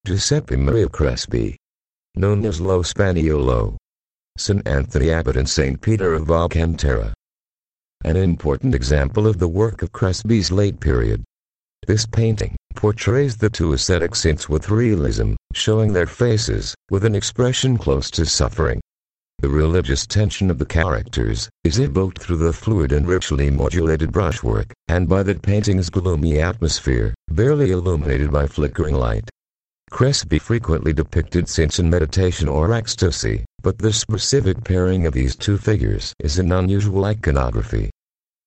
Giuseppe Maria Crespi, known as Lo Spaniolo, St. Anthony Abbot and St. Peter of Alcantara. An important example of the work of Crespi's late period. This painting portrays the two ascetic saints with realism, showing their faces, with an expression close to suffering. The religious tension of the characters is evoked through the fluid and richly modulated brushwork, and by the painting's gloomy atmosphere, barely illuminated by flickering light. Crespi frequently depicted saints in meditation or ecstasy, but the specific pairing of these two figures is an unusual iconography.